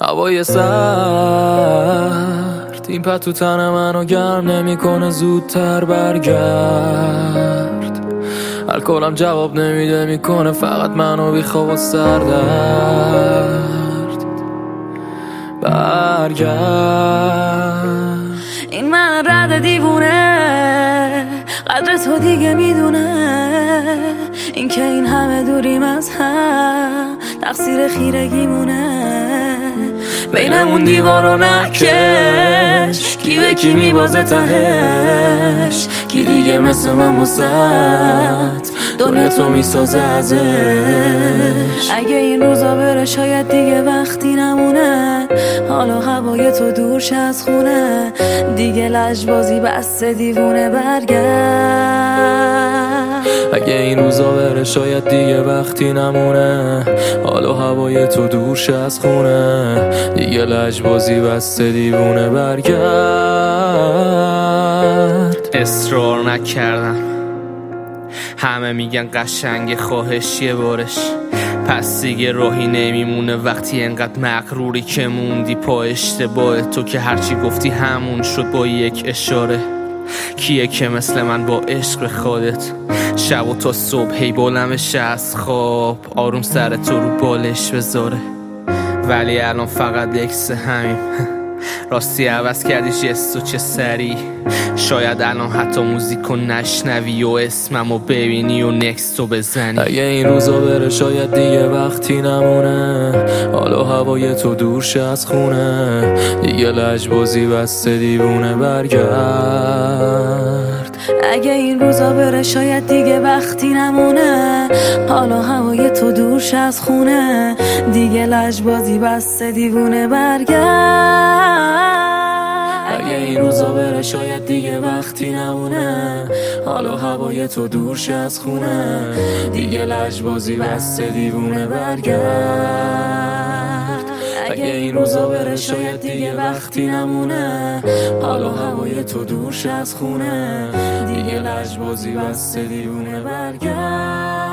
هوای سرد این پا تو تن منو گرم نمیکنه زودتر برگرد. الکلم جواب نمیده میکنه فقط منو بیخواب و سردرد. برگرد. این من رد دیوونه قدر تو دیگه میدونه، این که این همه دوریم از هم تقصیر خیرگیمونه. بینمون دیوارو نکش، کی به کی میبازه تهش، کی دیگه مثل من واسط دنیا تو میسازه ازش. اگه این روزا بره شاید دیگه وقتی نمونه، حالا هوای تو دورش از خونه، دیگه لجبازی بس دیوونه برگرد. اگه این روزا بره شاید دیگه وقتی نمونه، حالا هوای تو دورش از خونه، دیگه لجبازی بس دیوونه برگرد. اصرار نکردم، همه میگن قشنگ خواهشیه بارش، پس دیگه راهی نمیمونه وقتی انقدر مغروری که موندی پا اشتباه تو، که هرچی گفتی همون شد با یک اشاره. کیه که مثل من با عشق خودت شب و تا صبح هی بلمش از خواب، آروم سر تو رو بالش بذاره، ولی الان فقط اکس همیم. راستی عوض کردی جستو چه سری، شاید الان حتی موزیکو نشنوی و اسممو ببینی و نکستو بزنی. اگه این روزا بره شاید دیگه وقتی نمونه، حالا هوای تو دورش از خونه، دیگه لجبازی بسته دیوونه برگرد. اگه این روزا بره شاید دیگه وقتی نمونه، حالا هوای تو دورش از خونه، دیگه لجبازی بسته دیوونه برگرد. اگه این روزا بره شاید دیگه وقتی نمونه، حالا هوای تو دورش از خونه، دیگه لجبازی بسته دیوونه برگرد. اگه این روزا بره شاید دیگه وقتی نمونه، حالا هوای تو دورش از خونه، دیگه لجبازی بسته دیوونه برگرد.